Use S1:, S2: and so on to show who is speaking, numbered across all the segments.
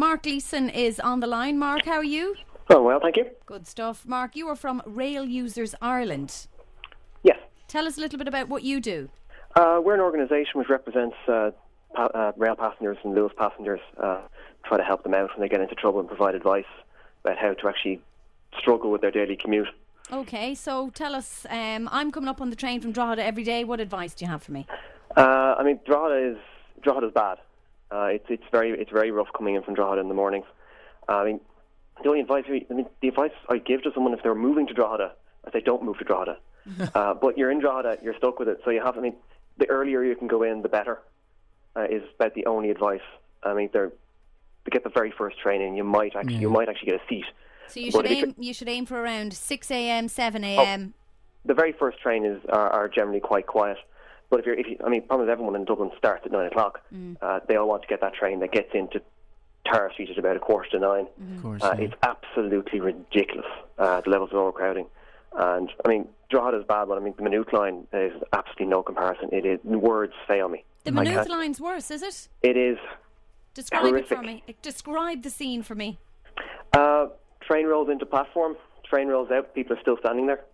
S1: Mark Gleeson is on the line. Mark, how are you?
S2: Oh, well, thank you.
S1: Good stuff. Mark, you are from Rail Users Ireland.
S2: Yes.
S1: Tell us a little bit about what you do.
S2: We're an organisation which represents rail passengers and Luas passengers, try to help them out when they get into trouble and provide advice about how to actually struggle with their daily commute.
S1: Okay, so tell us, I'm coming up on the train from Drogheda every day. What advice do you have for me?
S2: Drogheda is bad. It's very rough coming in from Drogheda in the mornings. The only advice I give to someone if they're moving to Drogheda, I say don't move to Drogheda. But you're in Drogheda, you're stuck with it. So the earlier you can go in, the better. Is about the only advice. To get the very first train in, you might actually get a seat.
S1: So you should aim for around 6 a.m, 7 a.m.
S2: The very first train are generally quite quiet. But problem is everyone in Dublin starts at 9 o'clock. They all want to get that train that gets into Tara Street at about 9:15.
S3: Of course,
S2: It's absolutely ridiculous, the levels of overcrowding. And Drogheda is bad, but the Maynooth line is absolutely no comparison. It is, words fail me.
S1: The Maynooth line's worse, is it?
S2: It is.
S1: Describe
S2: horrific.
S1: it for me. Describe the scene for me.
S2: Train rolls into platform, train rolls out, people are still standing there.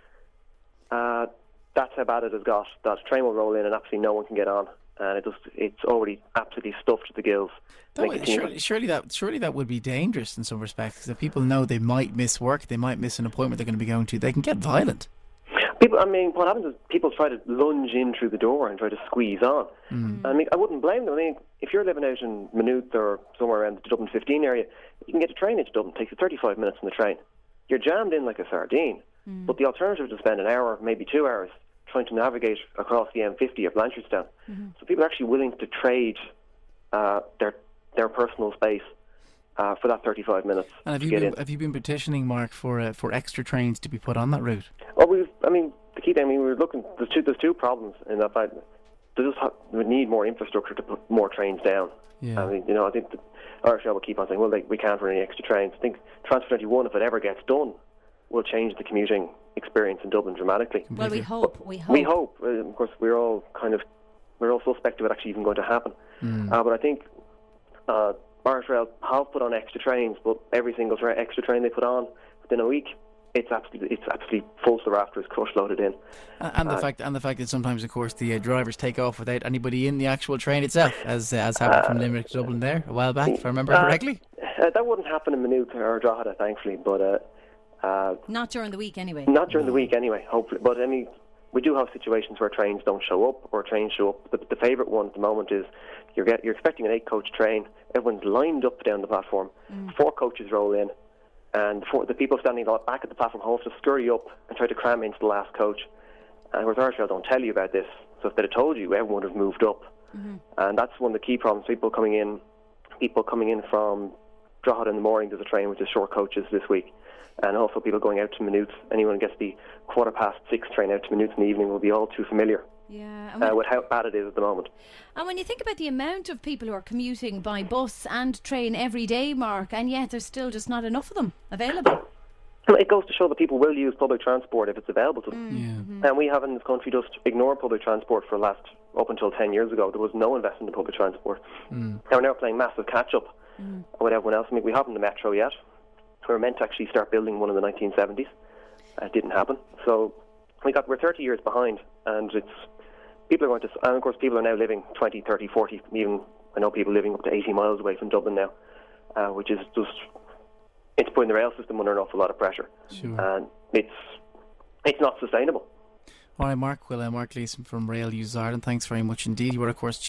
S2: That's how bad it has got. That train will roll in and absolutely no one can get on. And it's already absolutely stuffed to the gills.
S3: Surely that would be dangerous in some respects, because if people know they might miss work, they might miss an appointment they're going to be going to, they can get violent.
S2: What happens is people try to lunge in through the door and try to squeeze on. I wouldn't blame them. If you're living out in Maynooth or somewhere around the Dublin 15 area, you can get a train into Dublin. It takes you 35 minutes on the train. You're jammed in like a sardine. But the alternative is to spend an hour, maybe 2 hours, trying to navigate across the M50 or Blanchardstown. So people are actually willing to trade their personal space for that 35 minutes.
S3: And have you been petitioning, Mark, for extra trains to be put on that route?
S2: Well, the key thing, we're looking. There's two problems in that fact. We need more infrastructure to put more trains down.
S3: Yeah.
S2: I think the Irish Rail will keep on saying, well, we can't run any extra trains. I think Transfer 21, if it ever gets done, will change the commuting experience in Dublin dramatically.
S1: Well, we hope.
S2: We hope. Of course, we're all suspect of it actually even going to happen. But I think Irish Rail have put on extra trains, but every single extra train they put on within a week, it's absolutely full to the rafters, crush loaded in.
S3: And the fact that sometimes, of course, the drivers take off without anybody in the actual train itself, as happened from Limerick to Dublin there a while back, if I remember correctly.
S2: That wouldn't happen in Maynooth or Drogheda, thankfully, but
S1: not during the week anyway.
S2: Not during the week anyway, hopefully. But we do have situations where trains don't show up or trains show up. The favourite one at the moment is you're expecting an 8-coach train. Everyone's lined up down the platform. 4 coaches roll in, and the people standing back at the platform have to scurry up and try to cram into the last coach. And whereas Irish Rail don't tell you about this, so if they'd have told you, everyone would have moved up. And that's one of the key problems. People coming in from Drogheda in the morning, there's a train which is short coaches this week. And also people going out to Maynooth. Anyone who gets the 6:15 train out to Maynooth in the evening will be all too familiar with how bad it is at the moment.
S1: And when you think about the amount of people who are commuting by bus and train every day, Mark, and yet there's still just not enough of them available.
S2: It goes to show that people will use public transport if it's available to them. And we have in this country just ignored public transport for up until 10 years ago. There was no investment in public transport. Now we're now playing massive catch-up with everyone else. We haven't the metro yet. We were meant to actually start building one in the 1970s. It didn't happen. So we're 30 years behind, and people are going to, and of course people are now living 20, 30, 40, even I know people living up to 80 miles away from Dublin now, which is just, it's putting the rail system under an awful lot of pressure.
S3: Sure.
S2: And it's not sustainable.
S3: All right, Mark. Well, Mark Gleeson from Rail Users Ireland, thanks very much indeed. You were, of course,